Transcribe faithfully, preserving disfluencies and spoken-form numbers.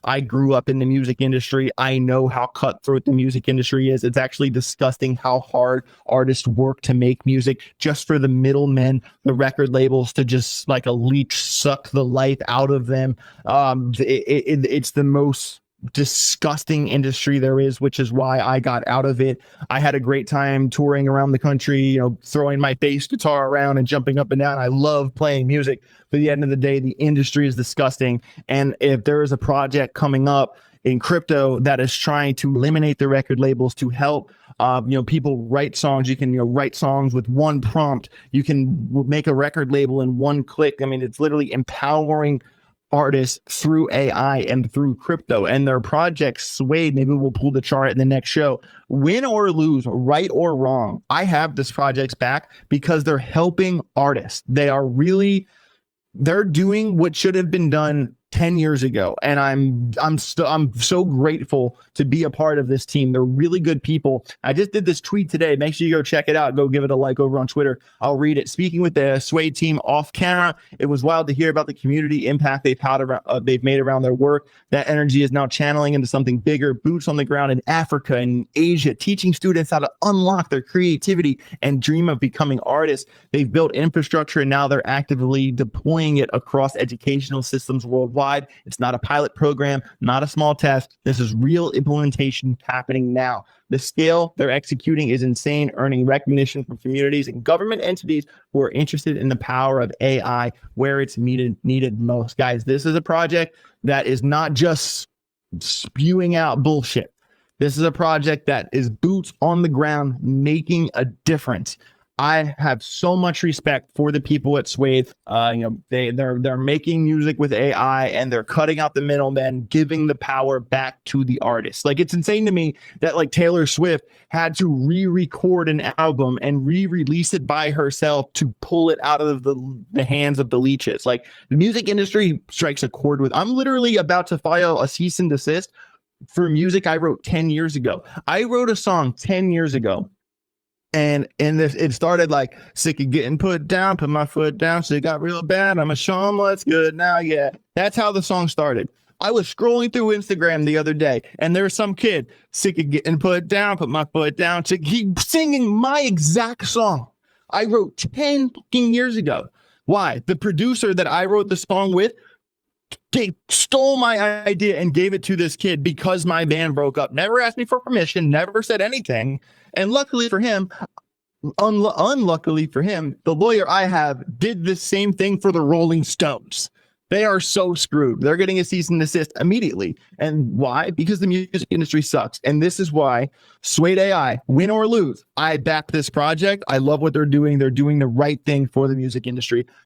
I grew up in the music industry. I know how cutthroat the music industry is. It's actually disgusting how hard artists work to make music just for the middlemen, the record labels to just like a leech suck the life out of them. Um, it, it, it's the most disgusting industry there is, which is why I got out of it. I had a great time touring around the country, you know, throwing my bass guitar around and jumping up and down. I love playing music, but at the end of the day, the industry is disgusting. And if there is a project coming up in crypto that is trying to eliminate the record labels to help uh, you know, people write songs, you can, you know, write songs with one prompt, you can make a record label in one click. I mean, it's literally empowering artists through A I and through crypto, and their projects Suede. Maybe we'll pull the chart in the next show. Win or lose, right or wrong, I have this project's back because they're helping artists. They are really, they're doing what should have been done ten years ago. And I'm, I'm, st- I'm so grateful to be a part of this team. They're really good people. I just did this tweet today. Make sure you go check it out. Go give it a like over on Twitter. I'll read it. Speaking with the Suede team off camera, it was wild to hear about the community impact they've had around, uh, they've made around their work. That energy is now channeling into something bigger, boots on the ground in Africa and Asia, teaching students how to unlock their creativity and dream of becoming artists. They've built infrastructure and now they're actively deploying it across educational systems worldwide. It's not a pilot program, not a small test. This is real implementation happening now. The scale they're executing is insane, earning recognition from communities and government entities who are interested in the power of A I where it's needed needed most. Guys, this is a project that is not just spewing out bullshit. This is a project that is boots on the ground, making a difference. I have so much respect for the people at Suede. Uh, you know, they they're they're making music with A I and they're cutting out the middlemen, giving the power back to the artist. Like, it's insane to me that like Taylor Swift had to re-record an album and re-release it by herself to pull it out of the the hands of the leeches. Like, the music industry strikes a chord with. I'm literally about to file a cease and desist for music I wrote ten years ago. I wrote a song ten years ago. And and this, it started like, sick of getting put down, put my foot down, so it got real bad. I'm a show 'em what's good now. Yeah, that's how the song started. I was scrolling through Instagram the other day, and there was some kid sick of getting put down, put my foot down. So he singing my exact song I wrote ten fucking years ago. Why? The producer that I wrote the song with, they stole my idea and gave it to this kid because my band broke up. Never asked me for permission, never said anything. And luckily for him, un- unluckily for him, the lawyer I have did the same thing for the Rolling Stones. They are so screwed. They're getting a cease and desist immediately. And why? Because the music industry sucks. And this is why Suede A I, win or lose, I back this project. I love what they're doing. They're doing the right thing for the music industry.